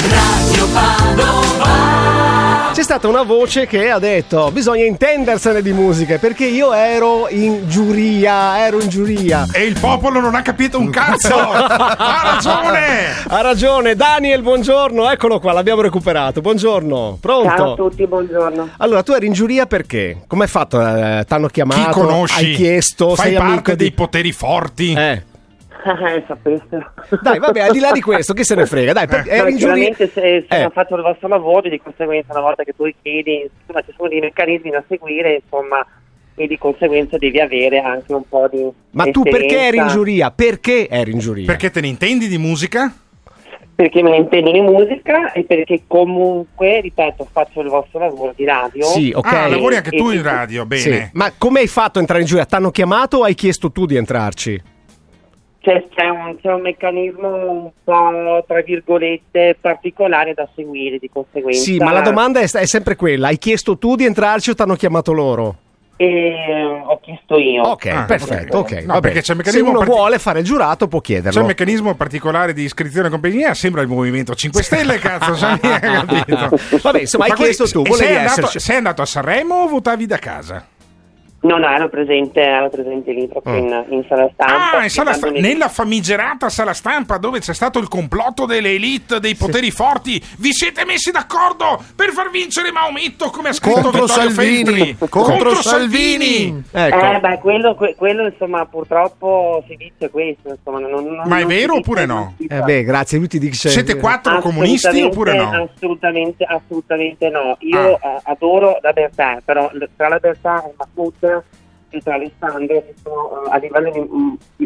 Radio Padova. C'è stata una voce che ha detto bisogna intendersene di musica, perché io ero in giuria. E il popolo non ha capito un cazzo. Ha ragione. Daniel, buongiorno, eccolo qua, l'abbiamo recuperato. Buongiorno, pronto? Ciao a tutti, buongiorno. Allora, tu eri in giuria perché? Com'è fatto? T'hanno chiamato? Chi conosci? Hai chiesto? Fai sei parte amico dei poteri forti. Sapessero. Dai, vabbè, al di là di questo, chi se ne frega? Dai, eri in giuria. Sicuramente se hanno fatto il vostro lavoro, di conseguenza una volta che tu richiedi, insomma, ci sono dei meccanismi da seguire, insomma, e di conseguenza devi avere anche un po' di Ma tu perché eri in giuria? Perché eri in giuria? Perché te ne intendi di musica? Perché me ne intendo di musica e perché comunque, ripeto, faccio il vostro lavoro di radio. Sì, ok. Lavori anche tu in radio, bene. Sì. Ma come hai fatto a entrare in giuria? T'hanno chiamato o hai chiesto tu di entrarci? C'è un meccanismo un po', tra virgolette, particolare da seguire, di conseguenza. Sì, ma la domanda è sempre quella: hai chiesto tu di entrarci o t'hanno chiamato loro? Ho chiesto io. Ok, perfetto, ok. No, vabbè. perché c'è un Se meccanismo uno vuole fare il giurato può chiederlo. C'è un meccanismo particolare di iscrizione e compagnia, sembra il Movimento 5 Stelle, cazzo, capito? Vabbè, insomma, hai chiesto tu, volevi esserci. Sei andato a Sanremo o votavi da casa? No, ero presente lì proprio in sala stampa. Nella famigerata sala stampa dove c'è stato il complotto delle elite, dei poteri forti. Vi siete messi d'accordo per far vincere Maometto, come ha scritto contro Vittorio Feltri? Contro Salvini. Ecco. Quello insomma, purtroppo si dice questo, insomma, Ma è vero oppure no? Grazie, lui ti dice. Siete quattro comunisti oppure no? Assolutamente no. Io adoro la Bertà, però tra la Bertà e Mahmood e tra Alessandro a livello di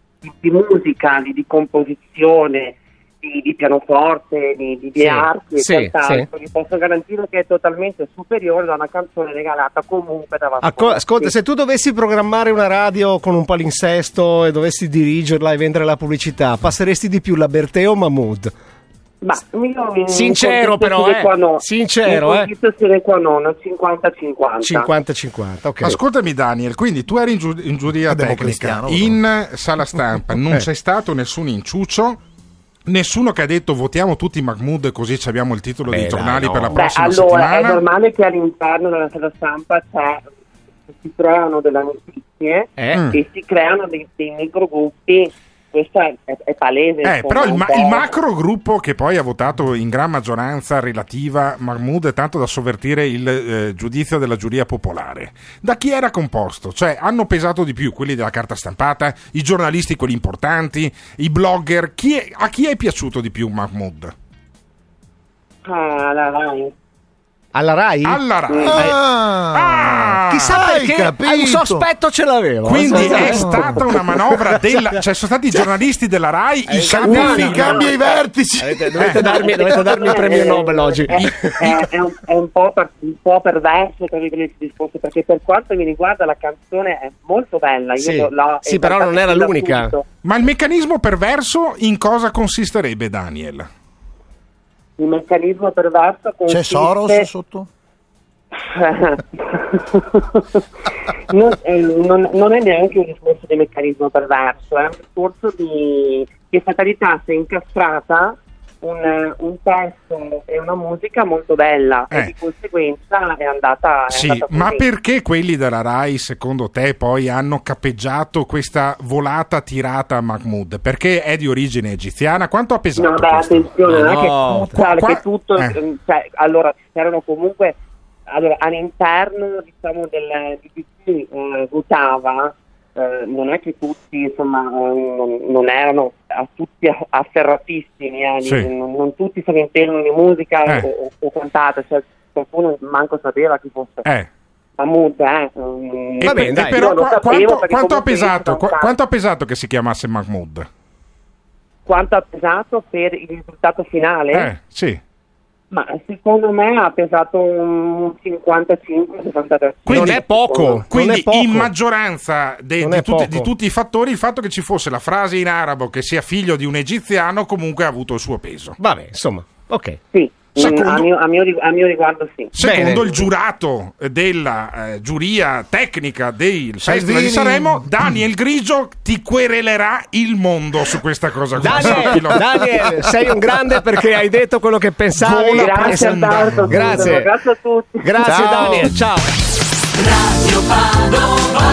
musica, di composizione, di pianoforte, di archi e quant'altro, vi posso garantire che è totalmente superiore da una canzone regalata comunque da Ascolta, se tu dovessi programmare una radio con un palinsesto e dovessi dirigerla e vendere la pubblicità, passeresti di più la Bertè o Mahmood? Ma io sincero però, sincero, sine qua non 50-50. 50-50, ok. Ascoltami Daniel, quindi tu eri in giuria tecnica, in sala stampa, non c'è stato nessun inciucio, nessuno che ha detto votiamo tutti Mahmood così abbiamo il titolo dei giornali per la prossima settimana. È normale che all'interno della sala stampa si creano delle amicizie e si creano dei microgruppi. Questo è palese. Però il macro gruppo che poi ha votato in gran maggioranza relativa Mahmood, tanto da sovvertire il giudizio della giuria popolare, da chi era composto? Cioè hanno pesato di più quelli della carta stampata, i giornalisti, quelli importanti, i blogger? A chi è piaciuto di più Mahmood? La Rai. Alla Rai? Alla Rai. Chissà perché un sospetto ce l'avevo. Quindi è stata una manovra cioè sono stati i giornalisti della Rai cambia i vertici. Dovete darmi il premio Nobel oggi. È un po' perverso il discorso, perché per quanto mi riguarda la canzone è molto bella. Sì, però non era l'unica. Ma il meccanismo perverso in cosa consisterebbe, Daniel? Il meccanismo perverso consiste... C'è Soros sotto? non è neanche un discorso di meccanismo perverso, è un discorso di che fatalità si è incastrata un testo e una musica molto bella e di conseguenza è andata ma perché quelli della Rai secondo te poi hanno capeggiato questa volata tirata a Mahmood? Perché è di origine egiziana? Quanto ha pesato? No, attenzione, non è che tutto cioè, allora c'erano comunque all'interno diciamo di chi votava, non è che tutti insomma non erano tutti afferratissimi, non tutti se ne intendono di musica o cantate, cioè qualcuno manco sapeva chi fosse Mahmood. Va bene, dai. Però quanto ha pesato che si chiamasse Mahmood? Quanto ha pesato per il risultato finale? Ma secondo me ha pesato un 55-60%. Quindi non è poco. Quindi in maggioranza di tutti i fattori, il fatto che ci fosse la frase in arabo che sia figlio di un egiziano comunque ha avuto il suo peso. Vabbè, insomma, ok. Sì. A mio riguardo sì. Secondo il giurato della giuria tecnica del Festival di Sanremo, Daniel Grigio ti querelerà il mondo su questa cosa qua. Daniel, sei un grande perché hai detto quello che pensavi. Grazie a tutti. Grazie Ciao. Daniel, ciao. Radio Padova.